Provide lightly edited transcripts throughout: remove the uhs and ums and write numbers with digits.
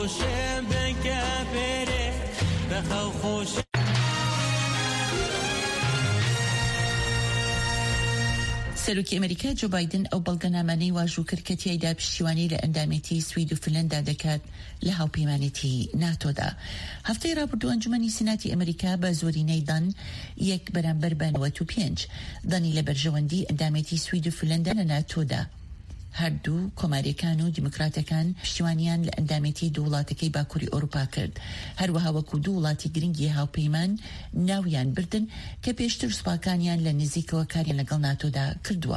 سەرۆکی ئەمریکا جو بایدن ئەو بەڵگەنامانەی واژوو کرد کە تیایدا پشتیوانی لە ئەندامێتی سوید و فنلەندا دەکات لە هاوپەیمانێتی ناتۆدا. هەفتەی ڕابردوو ئەنجومەنی سیناتی ئەمریکا بە زۆرینەی دان 1 بەرامبەر بە 95 دانی لە بەرژەوەندی ئەندامێتی سوید و فنلەندا لە ناتۆدا. هەردوو کۆماریەکان و دیموکراتەکان پشتیوانیان لە ئەندامێتی دوو وڵاتەکەی باکووری ئەوروپا کرد، هەروەها وەکو دوو وڵاتی گرنگی هاوپەیمان ناویان بردن کە پێشتر سوپاکانیان لە نزیکەوە کاریان لەگەڵ ناتۆدا کردووە.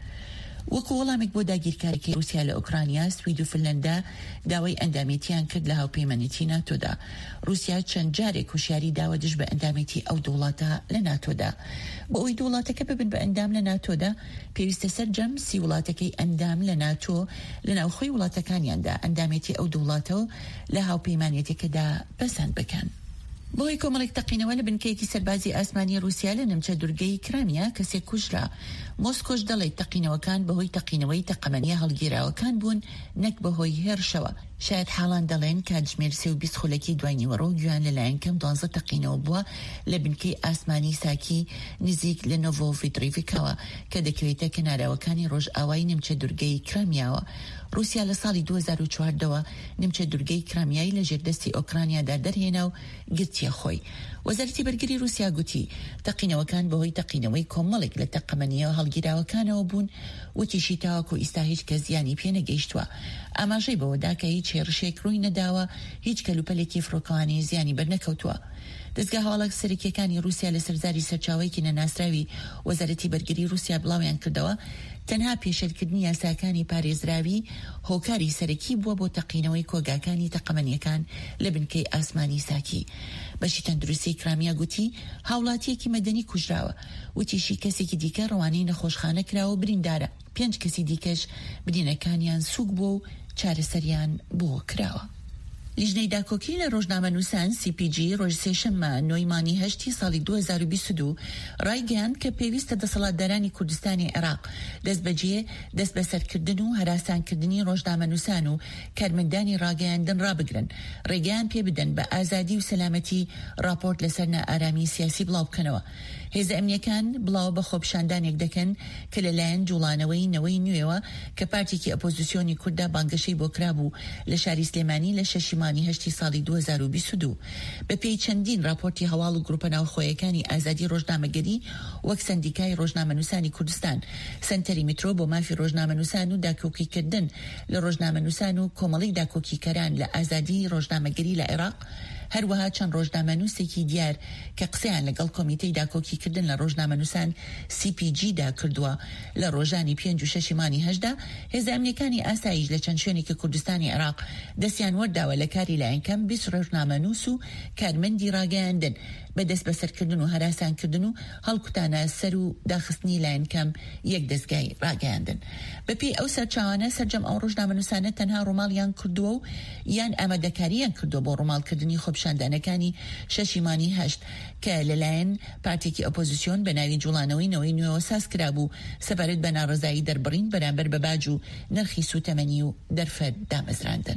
وەکو وەڵامێک بۆ داگیرکاریەکەی رووسیا لە ئوکرانیا، سوید و فنلەندا داوای ئەندامێتیان کرد لە هاوپەیمانێتی ناتۆدا. رووسیا چەند جارێک هوشیاری داوە دژ بە ئەندامێتی ئەو دوو وڵاتە لە ناتۆدا. بە ئەوەی دوو وڵاتەکە ببن بە ئەندام لە ناتۆدا، پێویستە سەرجەم سی وڵاتەکەی ئەندام لە ناتۆ لە ناوخۆی وڵاتەکانیاندا ئەندامێتی ئەو دوو وڵاتەوە لە هاوپەیمانێتەکەدا بەسەند بکەن. بۆی کۆمەڵێک تەقینەوە لە بنکەیەکی سەربازی ئاسمانی رووسیا لە نمچە دوورگەی کرامیا کەسێک کوژرا. مۆسکۆش دەڵێت تەقینەوەکان بەهۆی تەقینەوەی تەقەمەنیە هەڵگیراوەکان بوون، نەک بەهۆی هێرشەوە. شاید حاڵان دەڵێن کاتژمێر 3:20 خولەکی دوای نیوەڕۆ گویان لەلایەن کەم 12 تەقینەوە بووە لە بنکەی ئاسمانی ساکی نزیک لە نۆڤۆڤیدریڤیکەوە کە دەکەوێتە کەناراوەکانی ڕۆژئاوای نمچە دوورگەی کرامیاوە. رووسیا لە ساڵی 2014ەوە نمچە دوورگەی کرامیایی لە ژێردەستی ئۆکرانیادا دەرهێنا و گرتیە خۆی. وەزارەتی بەرگری رووسیا گوتی تەقینەوەکان بەهۆی تەقینەوەی کۆمەڵێک لە تەقەمەنیەوە هەڵگیراوەکانەوە بوون و تیشی تاوەکو ئیستا هیچ کەس زیانی پێ نەگەیشتووە. ئاماژەی بەوەدا کە هیچ هێرشێک ڕووی نەداوە، هیچ کەلوپەلێکی فڕۆکەوانی زیانی بەرنەکەوتووە. دەستگا هەواڵە سەرەکیەکانی رووسیا لە سەرزاری سەرچاوەیەکی نەناسراوی وەزارەتی بەرگری رووسیا بڵاویان کردەوە تەنها پێشێلکردنی یاساکانی پارێزراوی هۆکاری سەرەکی بووە بۆ تەقینەوەی کۆگاکانی تەقەمەنیەکان لە بنکەی ئاسمانی ساکی. بەشی تەندروستی کرامیا گوتی هاوڵاتیەکی مەدەنی کوژراوە، وتیشی کەسێکی دیکە ڕەوانەی نەخۆشخانە کراوە بریندارە. 5 کەسی دیکەش بدینەکانیان سووک بوو و چارەسەریان بۆ کراوە. لیژنەی داکۆکی لە ڕۆژنامە نووسان CPG ڕۆژ سێشەممە نۆیمانی 8 ساڵی 2022 ڕایگەیاند کە پێویستە دەسەڵاتدارانی کوردستانی عێراق دەستبەجێ دەست بەسەرکردن و هەراسانکردنی ڕۆژنامە نووسان و کارمەندانی ڕاگەیاندن ڕابگرن، ڕێگەیان پێ بدەن بە ئازادی و سەلامەتی راپۆرت لەسەر نائارامی سیاسی بڵاو بکەنەوە. هێزە ئەمنیەکان بڵاو بە خۆپیشاندانێک دەکەن کە لەلایەن جوڵانەوەی نەوەی نوێوە کە پارتێکی ئەپۆزیسیۆنی کووردا بانگەشەی بۆ کرابوو لە شاری سلێمانی لە 6 ساڵی 2022 بە پێی چەندین راپۆرتی هەواڵ و گروپە ناوخۆیەکانی ئازادی ڕۆژنامەگەری وەک سەندیکای ڕۆژنامەنووسانی کوردستان، سنتەری میترۆ بۆ مافی ڕۆژنامەنووسان و داکۆکیکردن لە ڕۆژنامەنووسان و کۆمەڵی داکۆکیکەران لە ئازادی ڕۆژنامەگەری لە عێراق، هەروەها چەند ڕۆژنامەنووسێکی دیار کە قسەیان لەگەڵ کۆمیتەی داکۆکیکردن لە ڕۆژنامەنووسان CPG-دا کردووە. لە ڕۆژانی 5 و 6 مانگی 8دا هێزە ئەمنیەکانی ئاسایش لە چەند شوێنێکی کوردستانی عێراق دەستیان وەرداوە لە کاری لایەنکەم 20 ڕۆژنامەنووس و کارمەندی ڕاگەیاندن بە دەست بەسەرکردن و هەراسانکردن و هەڵکوتانە سەر و داخستنی لایەنکەم یەک دەستگای ڕاگەیاندن. بەپێی ئەو سەرچاوانە سەرجەم ئەو ڕۆژنامەنووسانە تەنها ڕۆماڵیان کردووە و یان ئامادەکاریان کردووە بۆ ڕۆماڵکردنی خۆپیشاندانەکانی 6 مانگی 8 کە لەلایەن پارتێکی ئۆپۆزیسیۆن بە ناوی جوڵانەوەی نەوەی نوێوە ساز کرابوو سەبارەت بە ناڕەزایی دەربڕین بەرامبەر بە باج و نرخی سوتەمەنی و دەرفەت دامەزراندن.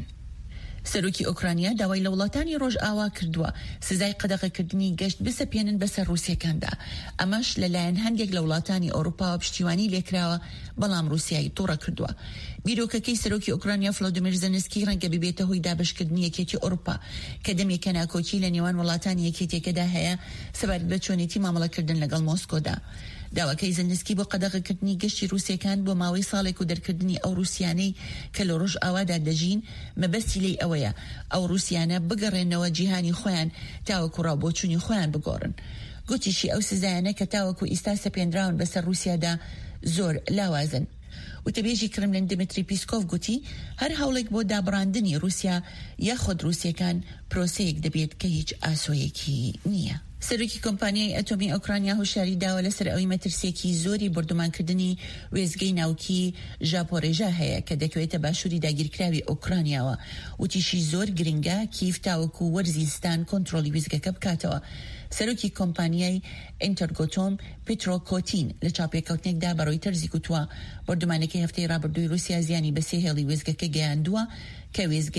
سەرۆکی ئۆکرانیا داوای لە وڵاتانی ڕۆژئاوا کردووە سزای قەدەغەکردنی گەشت بسەپێنن بەسەر رووسیەکاندا. ئەمەش لەلایەن هەندێک لە وڵاتانی ئەوروپا پشتیوانی لێکراوە، بەڵام رووسیای تووڕە کردووە. بیرۆکەکەی سەرۆکی ئۆکرانیا ڤلۆدیمیر زەلەنسکی ڕەنگە ببێتە هۆی دابشکردنی یەکێتی ئەوروپا کە دەمێکە ناکۆکی لە نێوان وڵاتانی یەکێتیەکەدا هەیە سەبارەت بە چۆنێتی مامەڵەکردن لەگەڵ مۆسکۆدا. داواکەی زەلەنسکی بۆ قەدەغەکردنی گەشتی رووسیەکان بۆ ماوەی ساڵێک و دەرکردنی ئەو رووسیانەی کە لە ڕۆژئاوادا دەژین مەبەستی لێی ئەوەیە ئەو رووسیانە بگەڕێنەوە جیهانی خۆیان تاوەکو ڕابۆچوونی خۆیان بگۆڕن. گوتیشی ئەو سزایانە کە تاوەکو ئیستا سەپێنراون بەسەر رووسیادا زۆر لاوازن. وتەبێژی کرملین دمیتری پیسکۆڤ گوتی هەر هەوڵێک بۆ دابڕاندنی رووسیا یاخود رووسیەکان پرۆسەیەک دەبێت کە هیچ ئاسۆیەکی نییە. سەرۆکی کۆمپانیای ئەتۆمی ئۆکرانیا هوشیاری داوە لەسەر ئەوەی مەترسێکی زۆری بردومانکردنی وێزگەی ناوکی ژاپۆڕێژە هەیە کە دەکەوێتە باشووری داگیرکراوی ئۆکرانیاوە. وتیشی زۆر گرنگە کیف تاوەکو وەرزیستان کۆنتڕۆلی وێزگەکە بکاتەوە. سەرۆکی کۆمپانیای ئینتەرگۆتۆم پیترۆ کۆتین لە چاپێکەوتنێکدا بەڕۆی تەرزی گوتووە بردومانەکەی هەفتەی ڕابردووی رووسیا زیانی بە 3 هێڵی وێزگەکە گەیاندووە کە وێزگەی